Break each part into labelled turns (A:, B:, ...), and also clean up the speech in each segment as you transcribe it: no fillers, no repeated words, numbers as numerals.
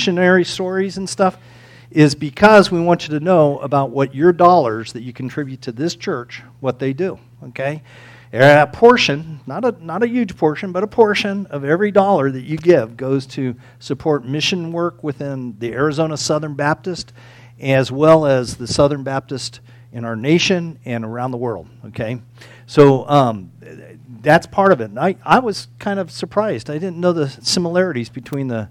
A: missionary stories and stuff, is because we want you to know about what your dollars that you contribute to this church, what they do, okay? A portion, not a huge portion, but a portion of every dollar that you give goes to support mission work within the Arizona Southern Baptist, as well as the Southern Baptist in our nation and around the world, okay? So that's part of it. And I was kind of surprised. I didn't know the similarities between the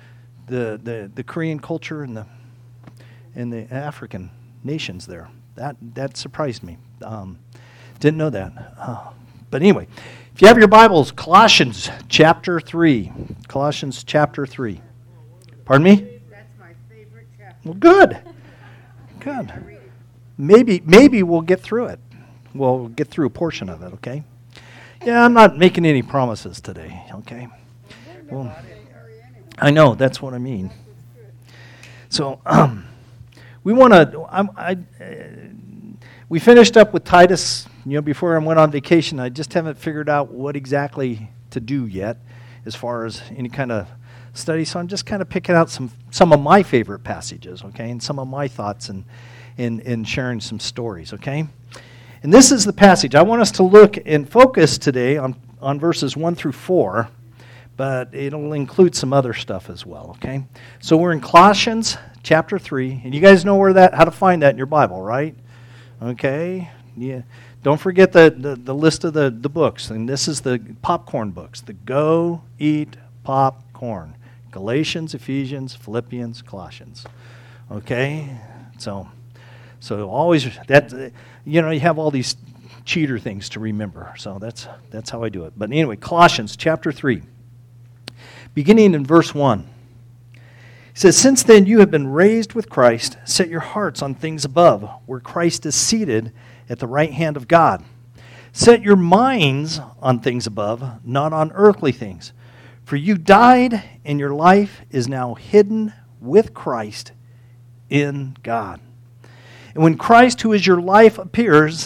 A: Korean culture and the African nations there. That surprised me. Didn't know that. But anyway, if you have your Bibles, Colossians chapter 3. Colossians chapter 3. Pardon me?
B: That's my favorite chapter.
A: Well, good. Good. Maybe we'll get through it. We'll get through a portion of it, okay? Yeah, I'm not making any promises today, okay? Well, I know, that's what I mean. So, we want to, we finished up with Titus, before I went on vacation. I just haven't figured out what exactly to do yet as far as any kind of study. So I'm just kind of picking out some of my favorite passages, okay, and some of my thoughts and sharing some stories, okay? And this is the passage. I want us to look and focus today on verses 1 through 4, but it'll include some other stuff as well, okay? So we're in Colossians chapter 3, and you guys know how to find that in your Bible, right? Okay, yeah. Don't forget the list of the books, and this is the popcorn books, the Go Eat Popcorn. Galatians, Ephesians, Philippians, Colossians. Okay? So always, that you have all these cheater things to remember. So that's how I do it. But anyway, Colossians chapter 3, beginning in verse 1. It says, "Since then you have been raised with Christ, set your hearts on things above, where Christ is seated at the right hand of God. Set your minds on things above, not on earthly things. For you died, and your life is now hidden with Christ in God. And when Christ, who is your life, appears,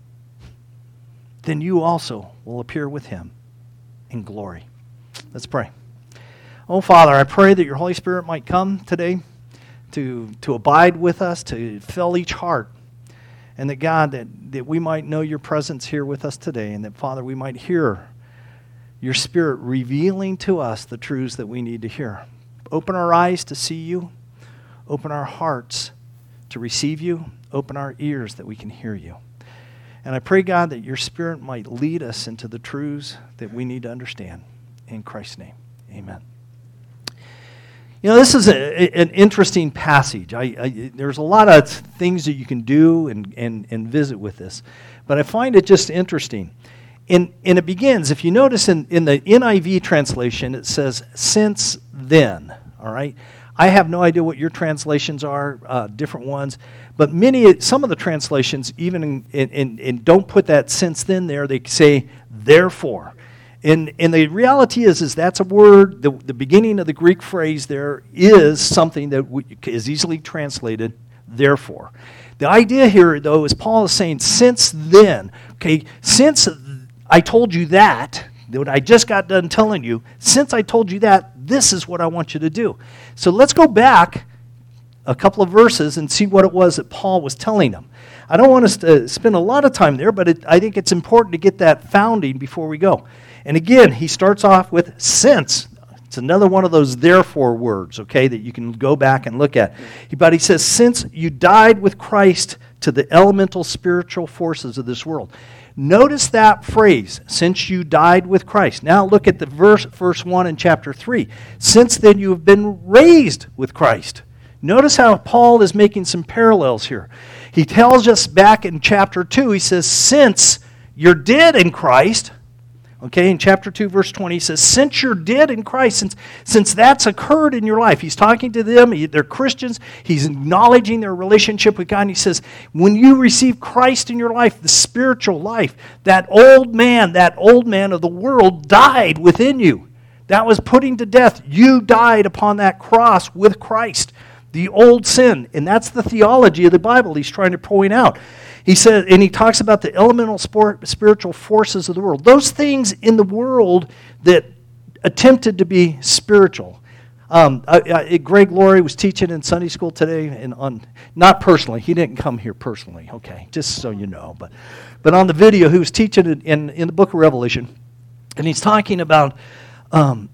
A: then you also will appear with him in glory." Let's pray. Oh, Father, I pray that your Holy Spirit might come today to abide with us, to fill each heart. And that, God, that we might know your presence here with us today. And that, Father, we might hear your Spirit revealing to us the truths that we need to hear. Open our eyes to see you. Open our hearts to receive you. Open our ears that we can hear you. And I pray, God, that your Spirit might lead us into the truths that we need to understand. In Christ's name, amen. This is an interesting passage. There's a lot of things that you can do and visit with this. But I find it just interesting. And it begins, if you notice in the NIV translation, it says, "since then." All right? I have no idea what your translations are, different ones. But some of the translations, even and don't put that "since then" there, they say "therefore." And the reality is that's a word, the beginning of the Greek phrase there is something that is easily translated, therefore. The idea here, though, is Paul is saying, since then, okay, since I told you that what I just got done telling you, since I told you that, this is what I want you to do. So let's go back a couple of verses and see what it was that Paul was telling them. I don't want us to spend a lot of time there, but I think it's important to get that founding before we go. And again, he starts off with since. It's another one of those therefore words, okay, that you can go back and look at. But he says, since you died with Christ to the elemental spiritual forces of this world. Notice that phrase, since you died with Christ. Now look at the verse 1 in chapter 3. Since then you have been raised with Christ. Notice how Paul is making some parallels here. He tells us back in chapter 2, he says, since you're dead in Christ. Okay, in chapter 2, verse 20, he says, since you're dead in Christ, since that's occurred in your life. He's talking to them, they're Christians, he's acknowledging their relationship with God, and he says, when you receive Christ in your life, the spiritual life, that old man of the world died within you. That was putting to death. You died upon that cross with Christ, the old sin. And that's the theology of the Bible he's trying to point out. He says, and he talks about the elemental spiritual forces of the world. Those things in the world that attempted to be spiritual. Greg Laurie was teaching in Sunday school today, and not personally. He didn't come here personally, okay, just so you know. But on the video, he was teaching in the book of Revelation, and he's talking about the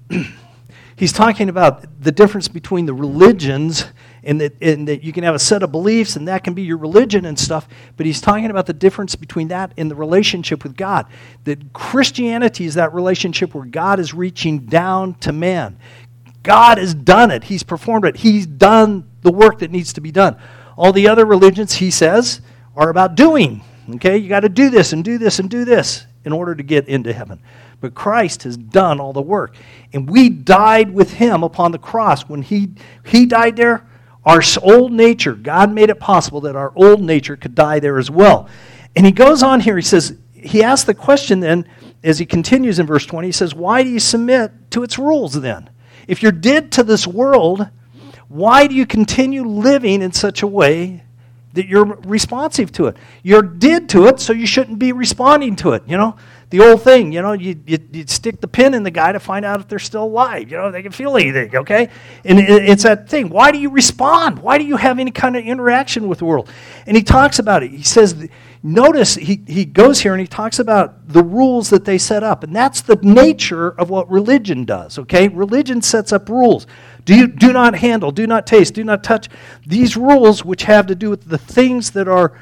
A: difference between the religions and that you can have a set of beliefs, and that can be your religion and stuff, but he's talking about the difference between that and the relationship with God. That Christianity is that relationship where God is reaching down to man. God has done it. He's performed it. He's done the work that needs to be done. All the other religions, he says, are about doing. Okay, you got to do this and do this and do this in order to get into heaven. But Christ has done all the work. And we died with him upon the cross. When he died there, our old nature, God made it possible that our old nature could die there as well. And he goes on here, he asks the question then, as he continues in verse 20, he says, why do you submit to its rules then? If you're dead to this world, why do you continue living in such a way that you're responsive to it? You're dead to it, so you shouldn't be responding to it, The old thing, you stick the pin in the guy to find out if they're still alive. They can feel anything, okay? And it's that thing. Why do you respond? Why do you have any kind of interaction with the world? And he talks about it. He says, notice, he goes here and he talks about the rules that they set up. And that's the nature of what religion does, okay? Religion sets up rules. Do not handle, do not taste, do not touch. These rules which have to do with the things that are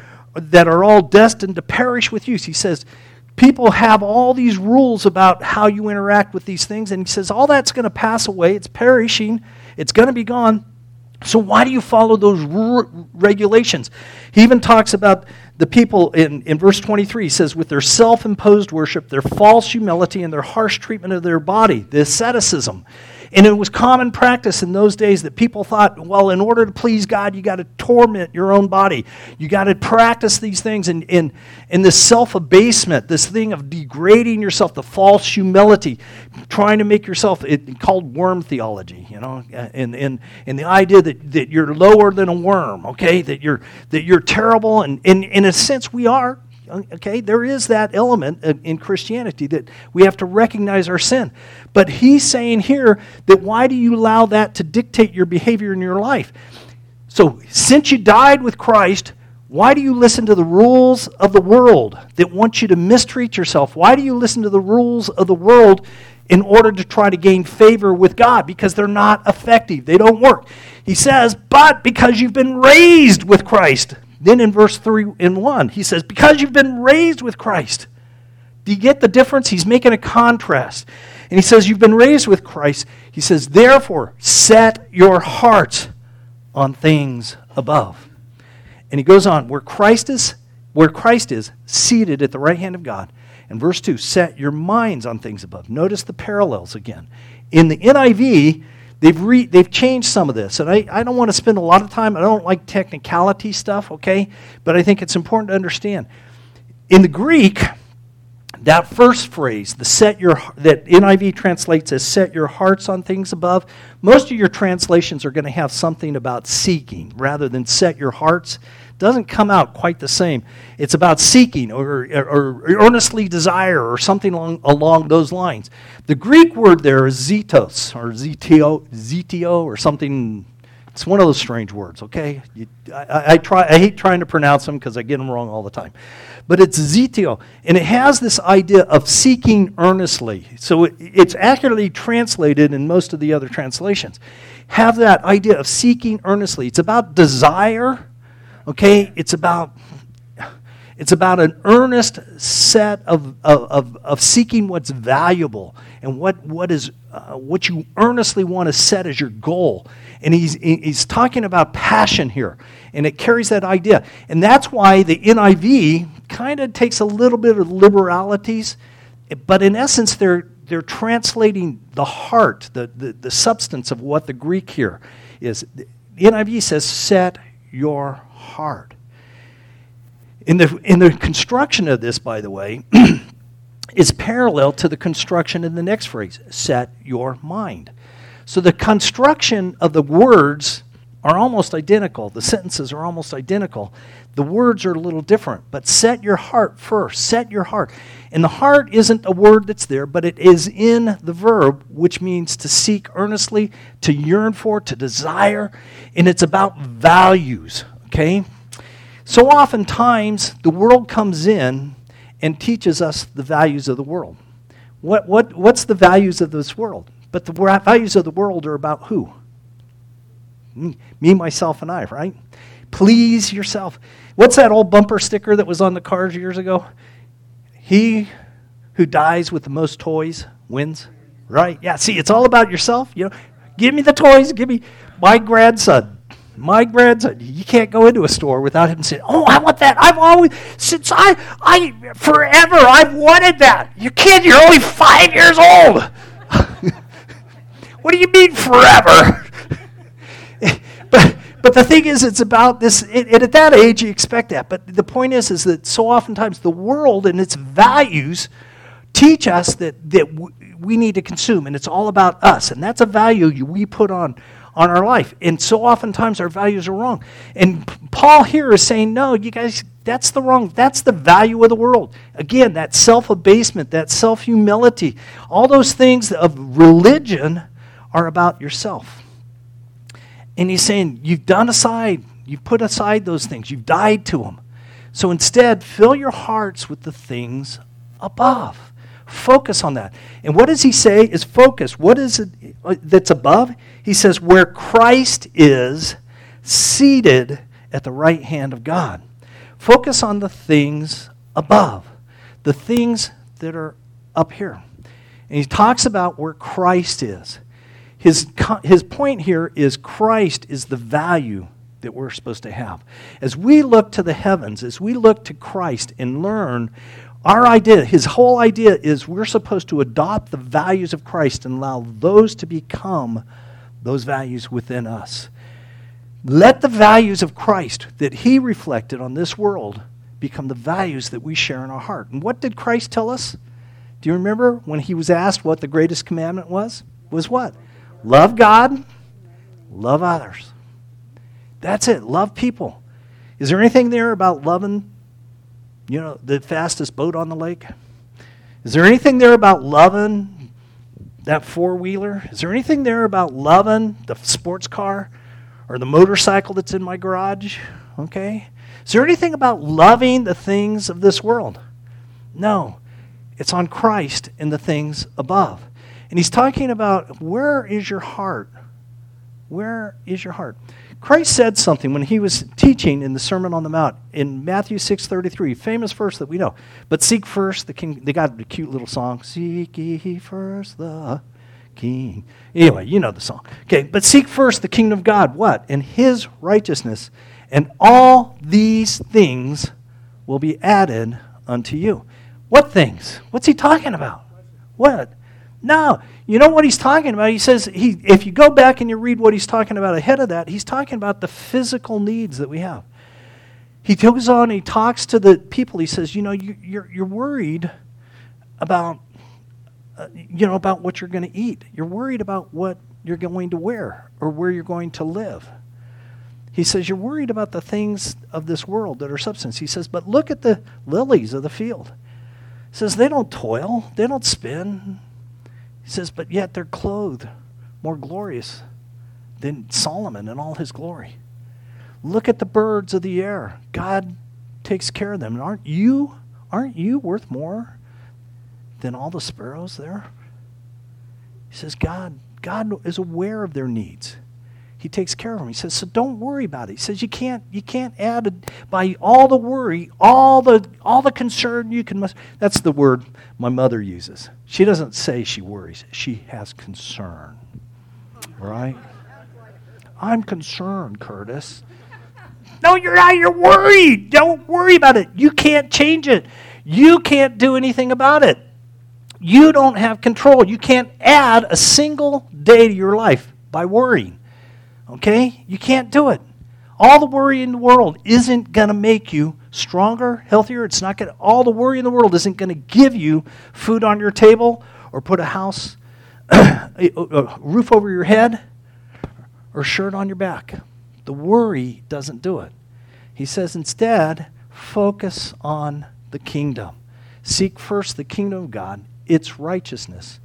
A: all destined to perish with use. He says, people have all these rules about how you interact with these things, and he says all that's going to pass away. It's perishing. It's going to be gone. So why do you follow those regulations? He even talks about the people in verse 23. He says, with their self-imposed worship, their false humility, and their harsh treatment of their body, the asceticism. And it was common practice in those days that people thought, well, in order to please God, you got to torment your own body. You got to practice these things in this self-abasement, this thing of degrading yourself, the false humility, trying to make yourself, called worm theology, and the idea that you're lower than a worm, okay, that you're terrible, and in a sense we are. Okay, there is that element in Christianity that we have to recognize our sin. But he's saying here that why do you allow that to dictate your behavior in your life? So since you died with Christ, why do you listen to the rules of the world that want you to mistreat yourself? Why do you listen to the rules of the world in order to try to gain favor with God? Because they're not effective. They don't work. He says, but because you've been raised with Christ. Then in verse 3 and 1, he says, because you've been raised with Christ. Do you get the difference? He's making a contrast. And he says, you've been raised with Christ. He says, therefore, set your hearts on things above. And he goes on, where Christ is seated at the right hand of God. And verse 2, set your minds on things above. Notice the parallels again. In the NIV, they've changed some of this, and I don't want to spend a lot of time. I don't like technicality stuff, okay? But I think it's important to understand. In the Greek, that first phrase, that NIV translates as set your hearts on things above, most of your translations are going to have something about seeking rather than set your hearts. Doesn't come out quite the same. It's about seeking or earnestly desire or something along those lines. The Greek word there is zetos or zetio or something. It's one of those strange words, okay? I hate trying to pronounce them because I get them wrong all the time. But it's zetio, and it has this idea of seeking earnestly. So it's accurately translated in most of the other translations. Have that idea of seeking earnestly. It's about desire. Okay, it's about an earnest set of seeking what's valuable and what you earnestly want to set as your goal. And he's talking about passion here, and it carries that idea. And that's why the NIV kind of takes a little bit of liberalities, but in essence they're translating the heart, the substance of what the Greek here is. The NIV says, set your heart. In the construction of this, by the way, is parallel to the construction in the next phrase, set your mind. So the construction of the words are almost identical. The sentences are almost identical. The words are a little different, but set your heart first. Set your heart. And the heart isn't a word that's there, but it is in the verb, which means to seek earnestly, to yearn for, to desire, and it's about values, okay? So oftentimes, the world comes in and teaches us the values of the world. What's the values of this world? But the values of the world are about who? Me, myself, and I, right? Please yourself. What's that old bumper sticker that was on the cars years ago? He who dies with the most toys wins, right? Yeah, see, it's all about yourself. You know, give me the toys. Give me my grandson. My grandson. You can't go into a store without him saying, "Oh, I want that. I've always, since forever, I've wanted that." You kid, you're only 5 years old. What do you mean forever? But the thing is, it's about this, and at that age you expect that. But the point is that so oftentimes the world and its values teach us that we need to consume, and it's all about us. And that's a value we put on our life. And so oftentimes our values are wrong. And Paul here is saying, no, you guys, that's the value of the world. Again, that self-abasement, that self-humility, all those things of religion are about yourself. And he's saying, you've put aside those things, you've died to them. So instead, fill your hearts with the things above. Focus on that. And what does he say is focus? What is it that's above? He says, where Christ is seated at the right hand of God. Focus on the things above, the things that are up here. And he talks about where Christ is. His point here is Christ is the value that we're supposed to have. As we look to the heavens, as we look to Christ and learn our idea, his whole idea is we're supposed to adopt the values of Christ and allow those to become those values within us. Let the values of Christ that he reflected on this world become the values that we share in our heart. And what did Christ tell us? Do you remember when he was asked what the greatest commandment was? Was what? Love God, love others. That's it. Love people. Is there anything there about loving, the fastest boat on the lake? Is there anything there about loving that four-wheeler? Is there anything there about loving the sports car or the motorcycle that's in my garage? Okay. Is there anything about loving the things of this world? No. It's on Christ and the things above. And he's talking about, where is your heart? Where is your heart? Christ said something when he was teaching in the Sermon on the Mount in Matthew 6:33, famous verse that we know. But seek first the king. They got a cute little song. Seek ye first the king. Anyway, you know the song. Okay, but seek first the kingdom of God. What? And his righteousness. And all these things will be added unto you. What things? What's he talking about? What? No, you know what he's talking about? He says, if you go back and you read what he's talking about ahead of that, he's talking about the physical needs that we have. He goes on, he talks to the people. He says, you're worried about, about what you're going to eat. You're worried about what you're going to wear or where you're going to live. He says, you're worried about the things of this world that are substance. He says, but look at the lilies of the field. He says, they don't toil, they don't spin. He says, but yet they're clothed more glorious than Solomon in all his glory. Look at the birds of the air. God takes care of them. And aren't you worth more than all the sparrows there? He says, God is aware of their needs. He takes care of them. He says, so don't worry about it. He says, you can't add by all the worry, all the concern you can. That's the word my mother uses. She doesn't say she worries. She has concern. Right? I'm concerned, Curtis. No, you're not. You're worried. Don't worry about it. You can't change it. You can't do anything about it. You don't have control. You can't add a single day to your life by worrying. Okay? You can't do it. All the worry in the world isn't going to make you stronger, healthier. It's not going to, all the worry in the world isn't going to give you food on your table or put a house, a roof over your head or shirt on your back. The worry doesn't do it. He says instead, focus on the kingdom. Seek first the kingdom of God, its righteousness,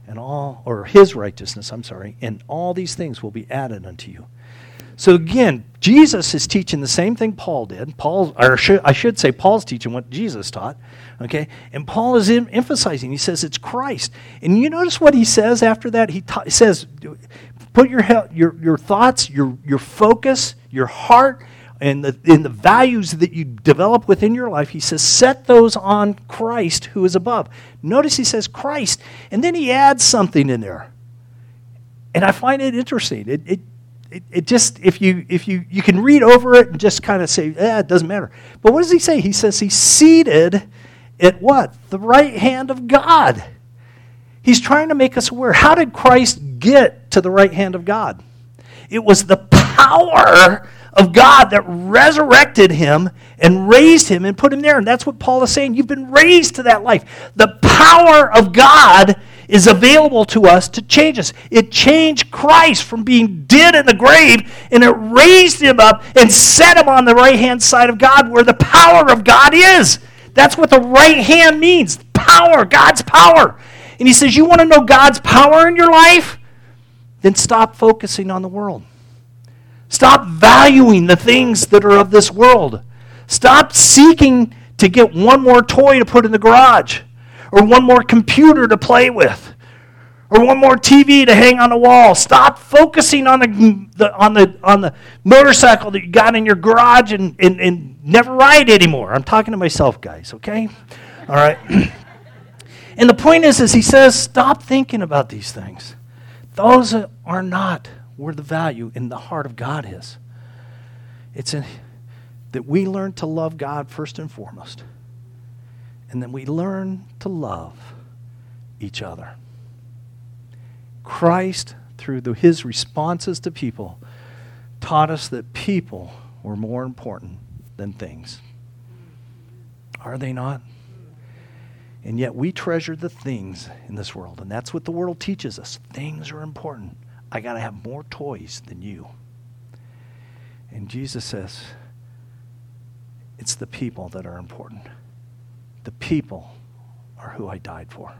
A: his righteousness, and all these things will be added unto you. So again, Jesus is teaching the same thing Paul did. I should say Paul's teaching what Jesus taught. Okay, and Paul is emphasizing. He says it's Christ, and you notice what he says after that. He says, put your thoughts, your focus, your heart, and the values that you develop within your life. He says, set those on Christ who is above. Notice he says Christ, and then he adds something in there, and I find it interesting. It just, if you can read over it and just kind of say, it doesn't matter. But what does he say? He says he's seated at what? The right hand of God. He's trying to make us aware. How did Christ get to the right hand of God? It was the power of God that resurrected him and raised him and put him there. And that's what Paul is saying. You've been raised to that life. The power of God is available to us to change us. It changed Christ from being dead in the grave, and it raised him up and set him on the right-hand side of God where the power of God is. That's what the right hand means. Power, God's power. And he says, you want to know God's power in your life? Then stop focusing on the world. Stop valuing the things that are of this world. Stop seeking to get one more toy to put in the garage, or one more computer to play with, or one more TV to hang on the wall. Stop focusing on the motorcycle that you got in your garage and never ride anymore. I'm talking to myself, guys, okay? All right. And the point is he says, stop thinking about these things. Those are not where the value in the heart of God is. It's that we learn to love God first and foremost. And then we learn to love each other. Christ, through his responses to people, taught us that people were more important than things. Are they not? And yet we treasure the things in this world. And that's what the world teaches us. Things are important. I got to have more toys than you. And Jesus says, it's the people that are important. The people are who I died for.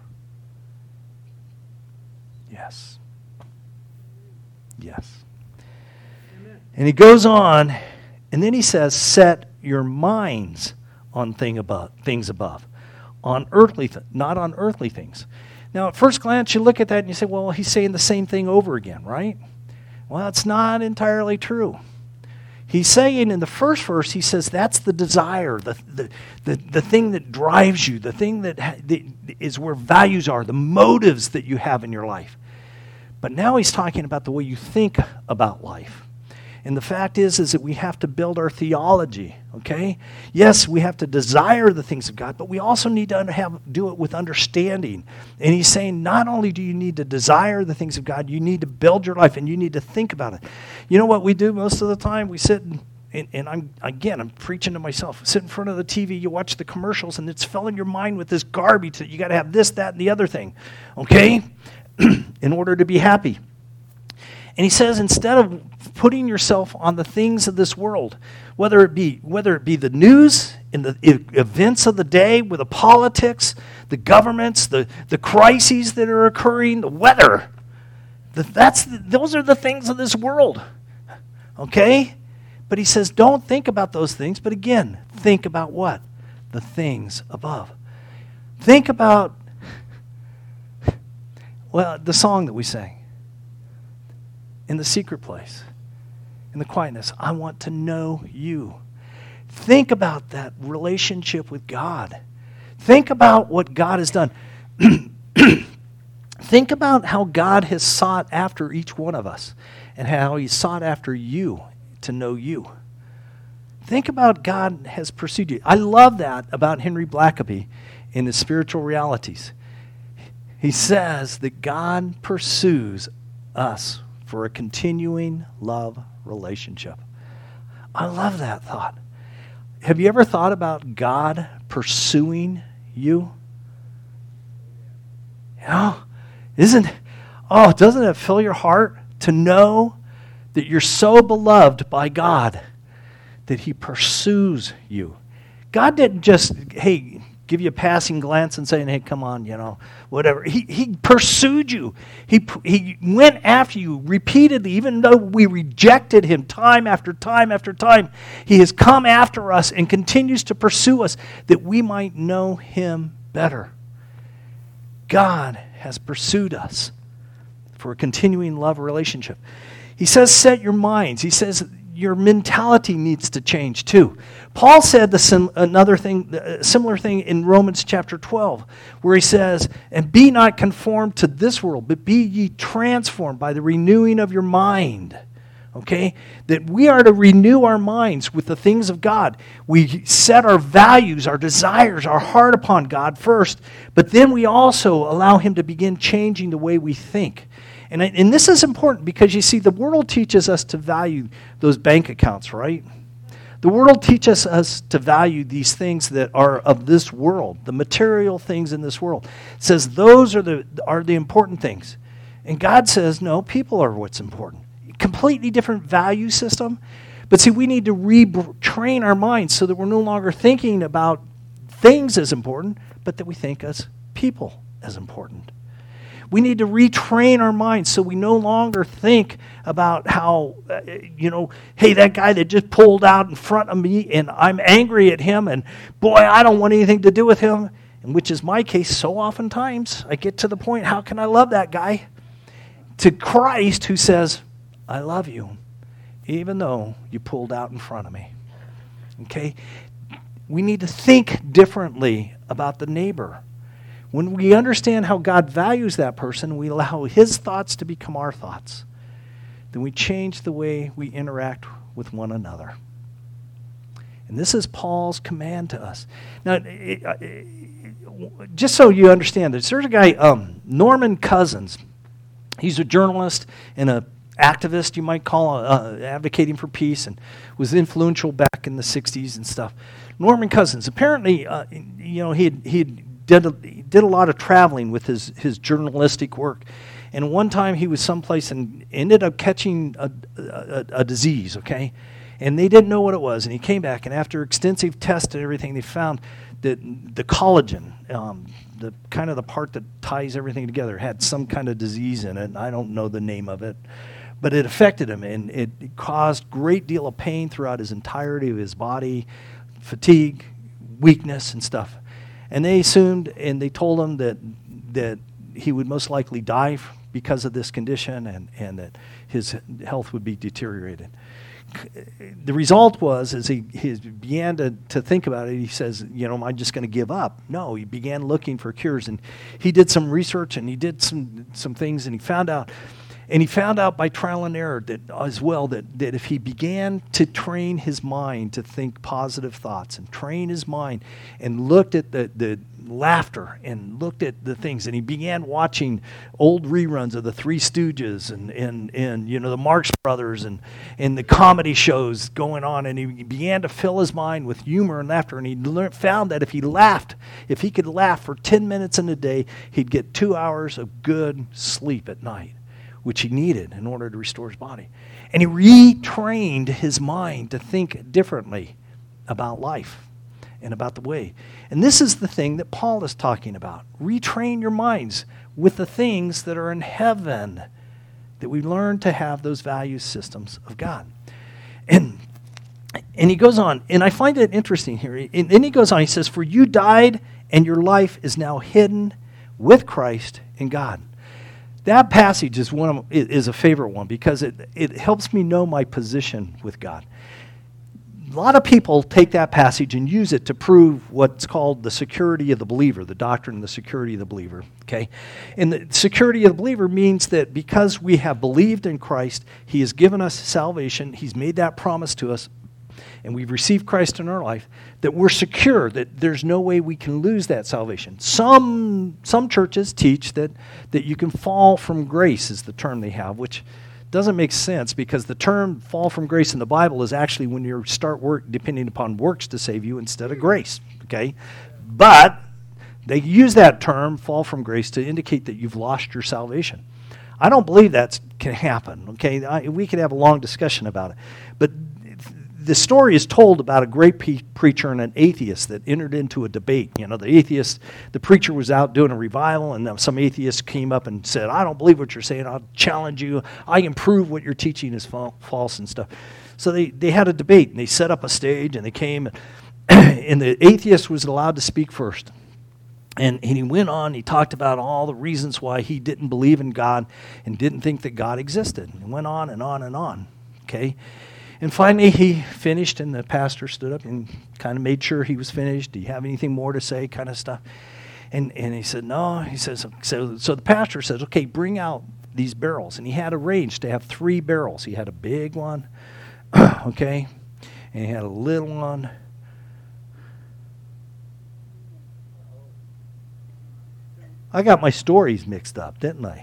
A: Yes. Yes. Amen. And he goes on, and then he says, set your minds on things above. On earthly, not on earthly things. Now, at first glance, you look at that and you say, well, he's saying the same thing over again, right? Well, it's not entirely true. He's saying in the first verse, he says that's the desire, the thing that drives you, the thing that is where values are, the motives that you have in your life. But now he's talking about the way you think about life. And the fact is that we have to build our theology, okay? Yes, we have to desire the things of God, but we also need to do it with understanding. And he's saying not only do you need to desire the things of God, you need to build your life and you need to think about it. You know what we do most of the time? We sit and I'm preaching to myself. Sit in front of the TV, you watch the commercials, and it's filling your mind with this garbage that you got to have this, that, and the other thing, okay? In order to be happy. And he says instead of putting yourself on the things of this world, whether it be the news and the events of the day, with the politics, the governments, the crises that are occurring, the weather, those are the things of this world, okay? But he says don't think about those things, but again, think about what? The things above. Think about, the song that we sang. In the secret place, in the quietness, I want to know you. Think about that relationship with God. Think about what God has done. Think about how God has sought after each one of us and how he sought after you to know you. Think about God has pursued you. I love that about Henry Blackaby in his Spiritual Realities. He says that God pursues us for a continuing love relationship. I love that thought. Have you ever thought about God pursuing you? You know, doesn't it fill your heart to know that you're so beloved by God that he pursues you. God didn't just, hey, give you a passing glance and saying, hey, come on, whatever. He pursued you. He went after you repeatedly, even though we rejected him time after time after time. He has come after us and continues to pursue us that we might know him better. God has pursued us for a continuing love relationship. He says, set your minds. He says, your mentality needs to change too. Paul said a similar thing in Romans chapter 12, where he says, and be not conformed to this world, but be ye transformed by the renewing of your mind. Okay? That we are to renew our minds with the things of God. We set our values, our desires, our heart upon God first, but then we also allow him to begin changing the way we think. And this is important because, you see, the world teaches us to value those bank accounts, right? The world teaches us to value these things that are of this world, the material things in this world. It says those are the important things. And God says, no, people are what's important. Completely different value system. But see, we need to retrain our minds so that we're no longer thinking about things as important, but that we think as people as important. We need to retrain our minds so we no longer think about how, hey, that guy that just pulled out in front of me and I'm angry at him and boy, I don't want anything to do with him. And which is my case so oftentimes. I get to the point, how can I love that guy? To Christ who says, I love you, even though you pulled out in front of me. Okay? We need to think differently about the neighbor. When we understand how God values that person, we allow his thoughts to become our thoughts. Then we change the way we interact with one another. And this is Paul's command to us. Now, just so you understand this, there's a guy, Norman Cousins. He's a journalist and an activist, you might call, advocating for peace, and was influential back in the 60s and stuff. Norman Cousins, apparently, he did a lot of traveling with his journalistic work. And one time he was someplace and ended up catching a disease, okay? And they didn't know what it was. And he came back, and after extensive tests and everything, they found that the collagen, the kind of the part that ties everything together, had some kind of disease in it. And I don't know the name of it. But it affected him, and it caused great deal of pain throughout his entirety of his body, fatigue, weakness, and stuff. And they assumed, and they told him that he would most likely die because of this condition, and that his health would be deteriorated. The result was, as he began to think about it, he says, am I just going to give up? No, he began looking for cures, and he did some research, and he did some things, and he found out by trial and error that as well that if he began to train his mind to think positive thoughts and train his mind and looked at the laughter and looked at the things, and he began watching old reruns of the Three Stooges and the Marx Brothers and the comedy shows going on, and he began to fill his mind with humor and laughter, and he found that if he could laugh for 10 minutes in a day, he'd get 2 hours of good sleep at night, which he needed in order to restore his body. And he retrained his mind to think differently about life and about the way. And this is the thing that Paul is talking about. Retrain your minds with the things that are in heaven, that we learn to have those value systems of God. And he goes on, and I find it interesting here. And then he goes on, he says, for you died, and your life is now hidden with Christ in God. That passage is a favorite one because it helps me know my position with God. A lot of people take that passage and use it to prove what's called the security of the believer, the doctrine of the security of the believer. Okay? And the security of the believer means that because we have believed in Christ, he has given us salvation, he's made that promise to us, and we've received Christ in our life, that we're secure, that there's no way we can lose that salvation. Some churches teach that you can fall from grace is the term they have, which doesn't make sense because the term fall from grace in the Bible is actually when you start work depending upon works to save you instead of grace, okay? But they use that term, fall from grace, to indicate that you've lost your salvation. I don't believe that can happen, okay? We could have a long discussion about it. But the story is told about a great preacher and an atheist that entered into a debate. You know, the preacher was out doing a revival, and some atheist came up and said, I don't believe what you're saying. I'll challenge you. I can prove what you're teaching is false and stuff. So they had a debate, and they set up a stage, and they came, and the atheist was allowed to speak first. And he went on, he talked about all the reasons why he didn't believe in God and didn't think that God existed. And went on and on and on, okay? And finally he finished, and the pastor stood up and kind of made sure he was finished. Do you have anything more to say, kind of stuff? And he said, no. He says, so the pastor says, okay, bring out these barrels. And he had arranged to have 3 barrels. He had a big one, okay? And he had a little one. I got my stories mixed up, didn't I?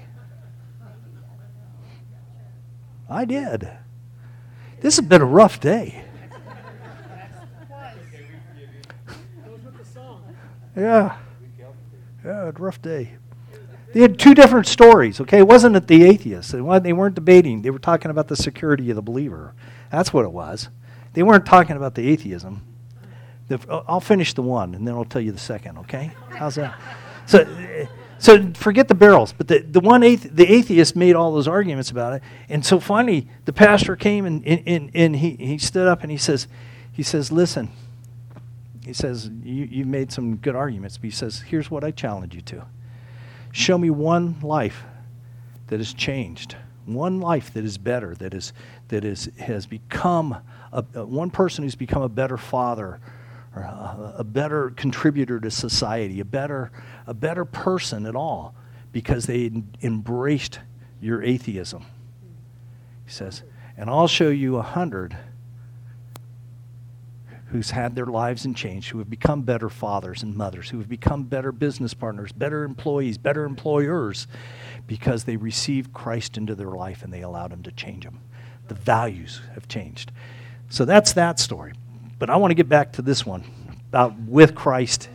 A: I did. This has been a rough day. Yeah. Yeah, a rough day. They had 2 different stories, okay? It wasn't at the atheists. They weren't debating. They were talking about the security of the believer. That's what it was. They weren't talking about the atheism. I'll finish the one, and then I'll tell you the second, okay? How's that? So forget the barrels, but the atheist made all those arguments about it, and so finally the pastor came and he stood up and he says, listen, he says, you made some good arguments, but he says, here's what I challenge you to: show me one life that has changed, one life that is better, has become one person who's become a better father, or a better contributor to society, a better person at all, because they embraced your atheism. He says, and I'll show you 100 who's had their lives and changed, who have become better fathers and mothers, who have become better business partners, better employees, better employers, because they received Christ into their life and they allowed him to change them. The values have changed. So that's that story. But I want to get back to this one about with Christ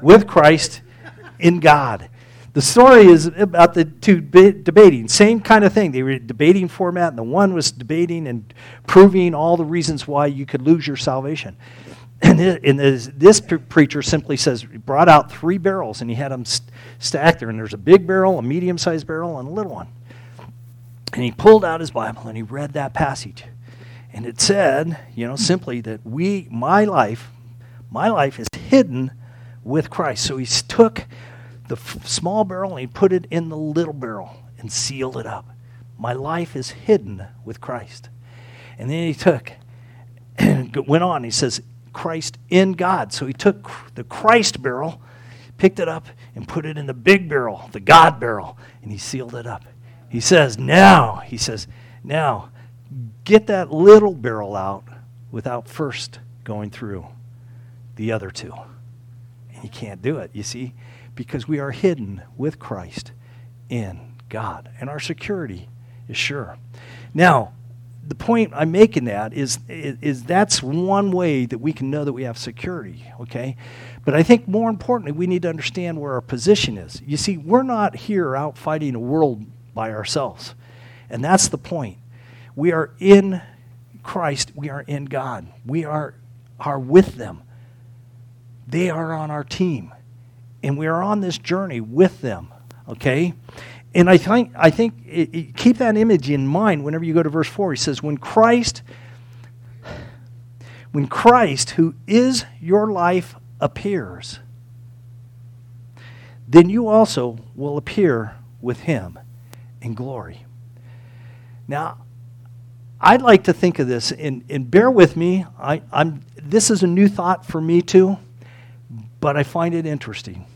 A: in God. The story is about the 2 debating. Same kind of thing. They were debating format, and the one was debating and proving all the reasons why you could lose your salvation. And this preacher simply says, he brought out 3 barrels, and he had them stacked there. And there's a big barrel, a medium-sized barrel, and a little one. And he pulled out his Bible, and he read that passage. And it said, simply that my life is hidden with Christ. So he took the small barrel and he put it in the little barrel and sealed it up. My life is hidden with Christ. And then he took and went on. He says, Christ in God. So he took the Christ barrel, picked it up, and put it in the big barrel, the God barrel, and he sealed it up. He says, now, get that little barrel out without first going through the other 2. And you can't do it, you see, because we are hidden with Christ in God, and our security is sure. Now, the point I'm making that is that's one way that we can know that we have security, okay? But I think more importantly, we need to understand where our position is. You see, we're not here out fighting a world by ourselves, and that's the point. We are in Christ. We are in God. We are with them. They are on our team. And we are on this journey with them. Okay? And I think keep that image in mind whenever you go to verse 4. He says, when Christ, who is your life, appears, then you also will appear with him in glory. Now, I'd like to think of this, and bear with me. This is a new thought for me too, but I find it interesting.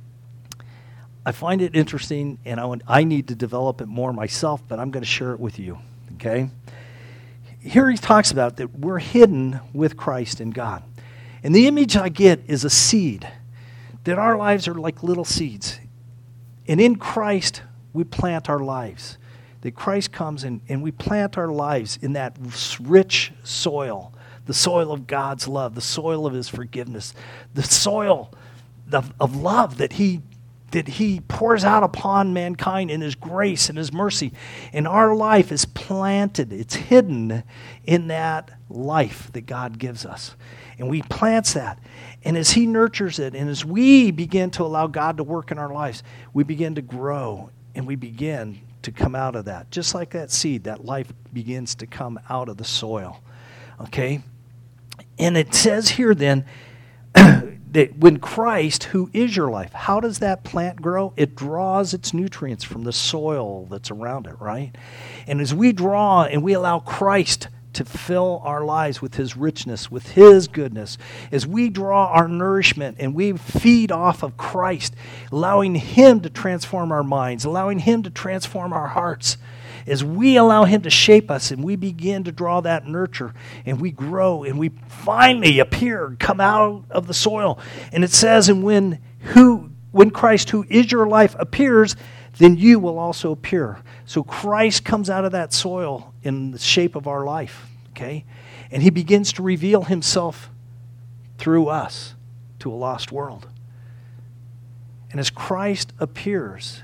A: And I need to develop it more myself, but I'm going to share it with you, okay? Here he talks about that we're hidden with Christ in God. And the image I get is a seed, that our lives are like little seeds. And in Christ, we plant our lives. That Christ comes and we plant our lives in that rich soil, the soil of God's love, the soil of his forgiveness, the soil of love that he that he pours out upon mankind in his grace and his mercy. And our life is planted, it's hidden in that life that God gives us. And we plants that. And as he nurtures it, and as we begin to allow God to work in our lives, we begin to grow and we begin to come out of that. Just like that seed, that life begins to come out of the soil. Okay? And it says here then, that when Christ, who is your life, how does that plant grow? It draws its nutrients from the soil that's around it, right? And as we draw and we allow Christ to fill our lives with his richness, with his goodness, as we draw our nourishment and we feed off of Christ, allowing him to transform our minds, allowing him to transform our hearts, as we allow him to shape us and we begin to draw that nurture and we grow and we finally appear, come out of the soil. And it says, and when Christ, who is your life, appears, then you will also appear. So Christ comes out of that soil in the shape of our life, okay? And he begins to reveal himself through us to a lost world. And as Christ appears,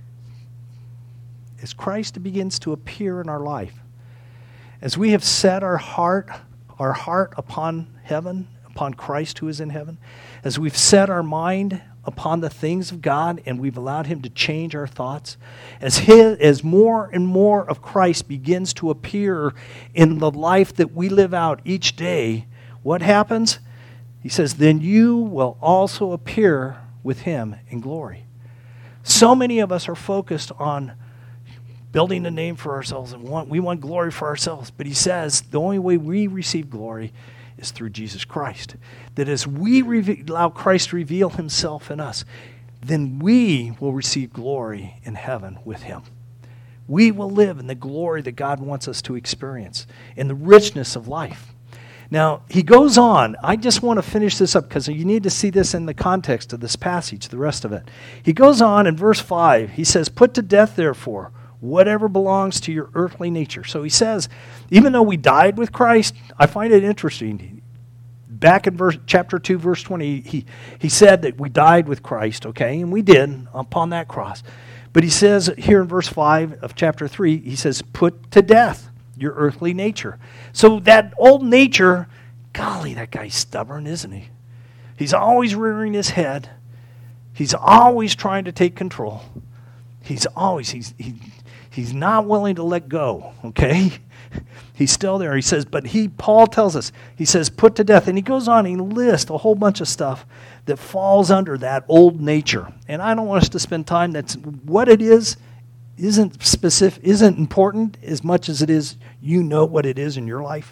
A: as Christ begins to appear in our life, as we have set our heart upon heaven, upon Christ who is in heaven, as we've set our mind upon the things of God and we've allowed him to change our thoughts, as more and more of Christ begins to appear in the life that we live out each day, what happens? He says, then you will also appear with him in glory. So many of us are focused on building a name for ourselves and we want glory for ourselves. But he says the only way we receive glory is through Jesus Christ. That as we allow Christ to reveal himself in us, then we will receive glory in heaven with him. We will live in the glory that God wants us to experience, in the richness of life. Now, he goes on. I just want to finish this up because you need to see this in the context of this passage, the rest of it. He goes on in verse 5. He says, put to death, therefore, whatever belongs to your earthly nature. So he says, even though we died with Christ, I find it interesting. Back in chapter 2, verse 20, he said that we died with Christ, okay? And we did upon that cross. But he says here in verse 5 of chapter 3, he says, put to death your earthly nature. So that old nature, golly, that guy's stubborn, isn't he? He's always rearing his head. He's always trying to take control. He's not willing to let go, okay? He's still there. He says, Paul tells us, he says, put to death. And he goes on, he lists a whole bunch of stuff that falls under that old nature. And I don't want us to spend time, that's what it is, isn't specific, isn't important as much as it is, you know what it is in your life.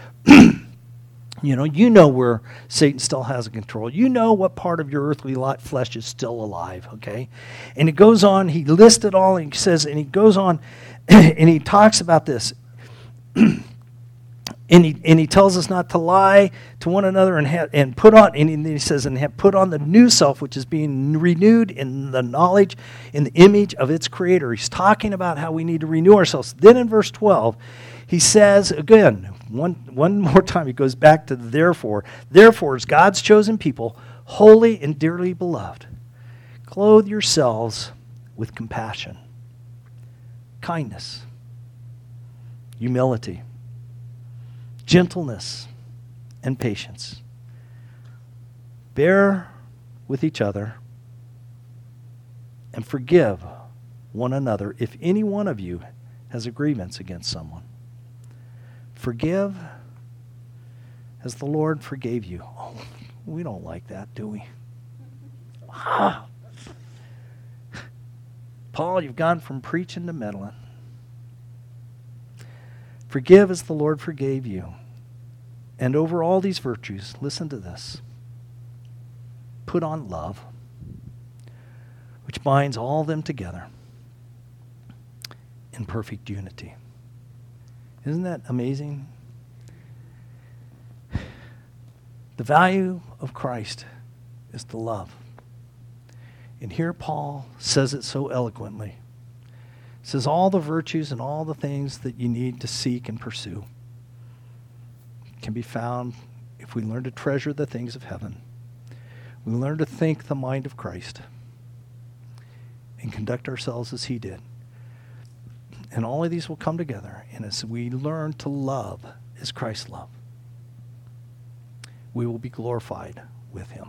A: You know where Satan still has control. You know what part of your earthly flesh is still alive, okay? And it goes on, he lists it all, and he says, and he goes on, and he talks about this. And he tells us not to lie to one another and put on, and he says, and put on the new self, which is being renewed in the knowledge, in the image of its creator. He's talking about how we need to renew ourselves. Then in verse 12, he says, again, one more time, he goes back to therefore. Therefore, as God's chosen people, holy and dearly beloved, clothe yourselves with compassion, kindness, humility, gentleness, and patience. Bear with each other and forgive one another if any one of you has a grievance against someone. Forgive as the Lord forgave you. Oh, we don't like that, do we? Wow. Paul, you've gone from preaching to meddling. Forgive as the Lord forgave you. And over all these virtues, listen to this. Put on love, which binds all of them together in perfect unity. Isn't that amazing? The value of Christ is the love. And here Paul says it so eloquently. He says all the virtues and all the things that you need to seek and pursue can be found if we learn to treasure the things of heaven. We learn to think the mind of Christ. and conduct ourselves as he did. And all of these will come together. And as we learn to love as Christ loved, we will be glorified with him.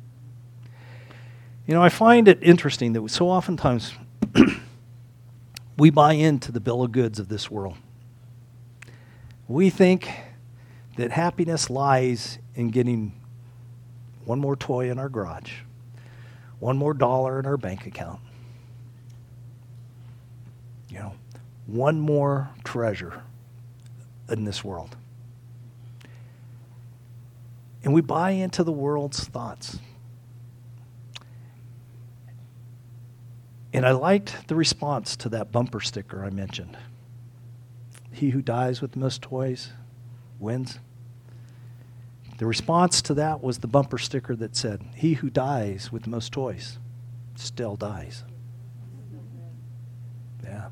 A: You know, I find it interesting that so oftentimes we buy into the bill of goods of this world. We think that happiness lies in getting one more toy in our garage, one more dollar in our bank account, you know, one more treasure in this world. And we buy into the world's thoughts. And I liked the response to that bumper sticker I mentioned. He who dies with the most toys wins. The response to that was the bumper sticker that said, he who dies with the most toys still dies. Yeah.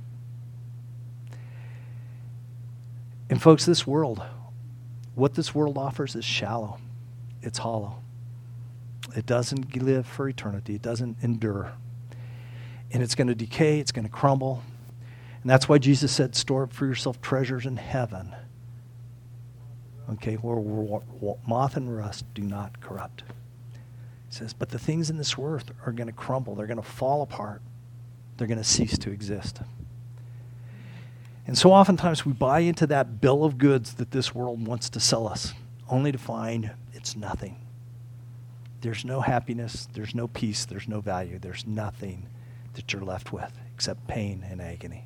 A: And folks, this world, what this world offers is shallow. It's hollow. It doesn't live for eternity. It doesn't endure. And it's going to decay. It's going to crumble. And that's why Jesus said, store up for yourself treasures in heaven. Okay, where moth and rust do not corrupt. He says, but the things in this earth are going to crumble. They're going to fall apart. They're going to cease to exist. And so oftentimes we buy into that bill of goods that this world wants to sell us, only to find it's nothing. There's no happiness. There's no peace. There's no value. There's nothing that you're left with except pain and agony.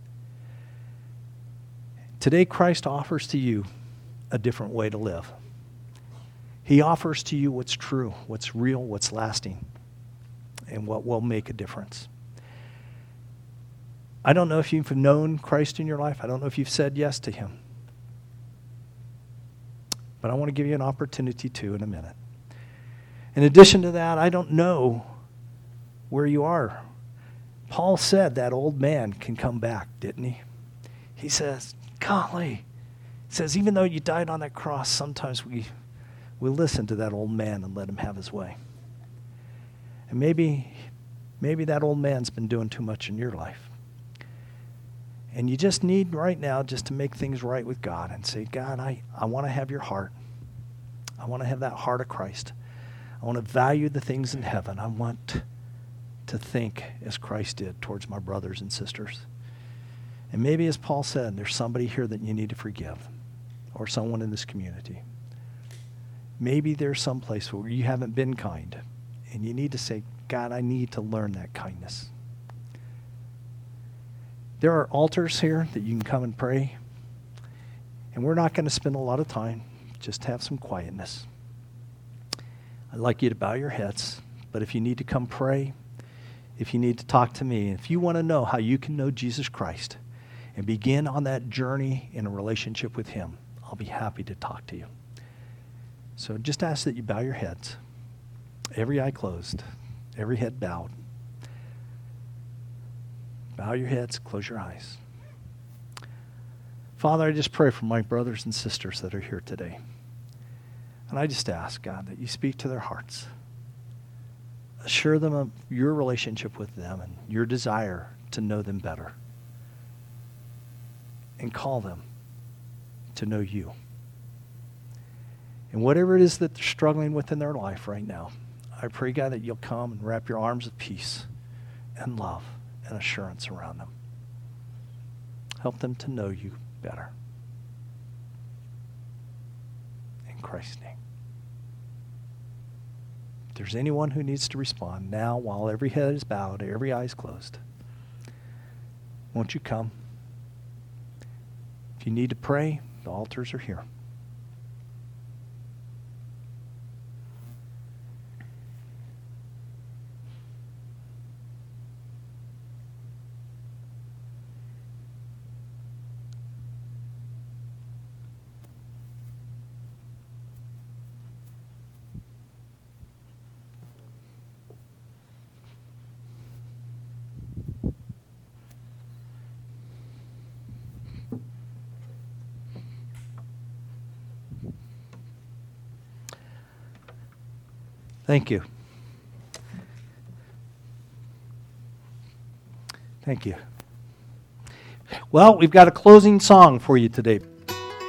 A: Today, Christ offers to you a different way to live. He offers to you what's true, what's real, what's lasting, and what will make a difference. I don't know if you've known Christ in your life. I don't know if you've said yes to him. But I want to give you an opportunity to in a minute. In addition to that, I don't know where you are. Paul said that old man can come back, didn't he? He says, golly. He says, even though you died on that cross, sometimes we listen to that old man and let him have his way. And maybe that old man's been doing too much in your life. And you just need right now just to make things right with God and say, God, I want to have your heart. I want to have that heart of Christ. I want to value the things in heaven. I want to think as Christ did towards my brothers and sisters. And maybe as Paul said, there's somebody here that you need to forgive, or someone in this community. Maybe there's some place where you haven't been kind, and you need to say, God, I need to learn that kindness. There are altars here that you can come and pray, and we're not going to spend a lot of time, just have some quietness. I'd like you to bow your heads, but if you need to come pray, if you need to talk to me, if you want to know how you can know Jesus Christ and begin on that journey in a relationship with him, I'll be happy to talk to you. So just ask that you bow your heads, every eye closed, every head bowed. Bow your heads, close your eyes. Father, I just pray for my brothers and sisters that are here today. And I just ask, God, that you speak to their hearts. Assure them of your relationship with them and your desire to know them better. And call them to know you. And whatever it is that they're struggling with in their life right now, I pray, God, that you'll come and wrap your arms of peace and love and assurance around them. Help them to know you better. In Christ's name. If there's anyone who needs to respond now while every head is bowed, every eye is closed, won't you come? If you need to pray, the altars are here. Thank you. Thank you. Well, we've got a closing song for you today.